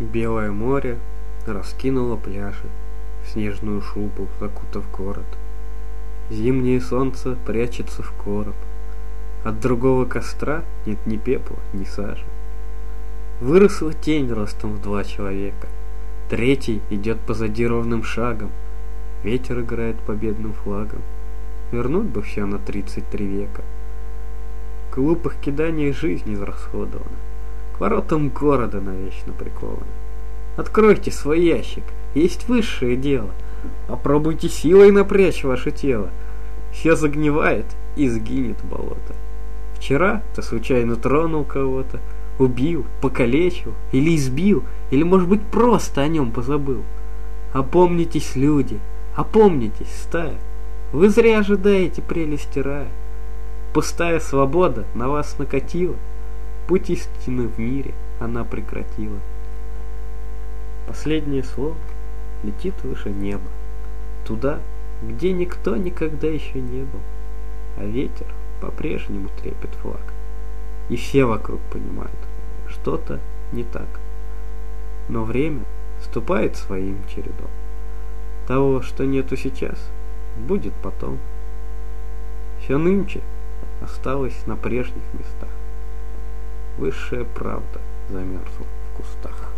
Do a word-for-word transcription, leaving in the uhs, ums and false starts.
Белое море раскинуло пляжи, снежную шубу закутав город. Зимнее солнце прячется в короб. От другого костра нет ни пепла, ни сажи. Выросла тень ростом в два человека. Третий идет позади ровным шагом. Ветер играет победным флагом. Вернуть бы все на тридцать три века. Глупых киданий жизнь израсходована. К воротам города навечно прикована. Откройте свой ящик, есть высшее дело. Попробуйте силой напрячь ваше тело. Все загнивает и сгинет болото. Вчера ты случайно тронул кого-то, убил, покалечил, или избил, или, может быть, просто о нем позабыл. Опомнитесь, люди, опомнитесь, стая. Вы зря ожидаете прелести рая. Пустая свобода на вас накатила. Путь истины в мире она прекратила. Последнее слово летит выше неба, туда, где никто никогда еще не был, а ветер по-прежнему трепет флаг. И все вокруг понимают, что-то не так. Но время ступает своим чередом. Того, что нету сейчас, будет потом. Все нынче осталось на прежних местах. Высшая правда замерзла в кустах.